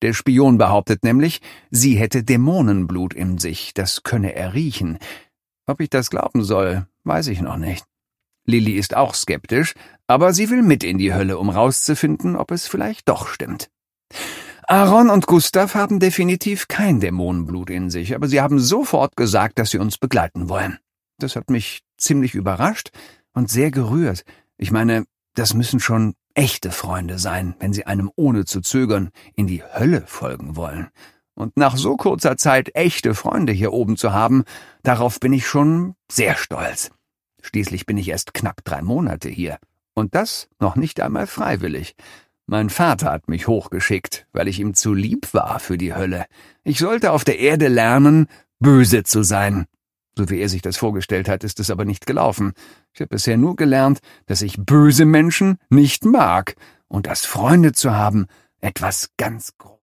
Der Spion behauptet nämlich, sie hätte Dämonenblut in sich, das könne er riechen. Ob ich das glauben soll, weiß ich noch nicht. Lilly ist auch skeptisch, aber sie will mit in die Hölle, um rauszufinden, ob es vielleicht doch stimmt. Aaron und Gustav haben definitiv kein Dämonenblut in sich, aber sie haben sofort gesagt, dass sie uns begleiten wollen. Das hat mich ziemlich überrascht und sehr gerührt. Ich meine, das müssen schon echte Freunde sein, wenn sie einem ohne zu zögern in die Hölle folgen wollen. Und nach so kurzer Zeit echte Freunde hier oben zu haben, darauf bin ich schon sehr stolz. Schließlich bin ich erst knapp 3 Monate hier. Und das noch nicht einmal freiwillig. Mein Vater hat mich hochgeschickt, weil ich ihm zu lieb war für die Hölle. Ich sollte auf der Erde lernen, böse zu sein. So wie er sich das vorgestellt hat, ist es aber nicht gelaufen. Ich habe bisher nur gelernt, dass ich böse Menschen nicht mag und dass Freunde zu haben etwas ganz Großes.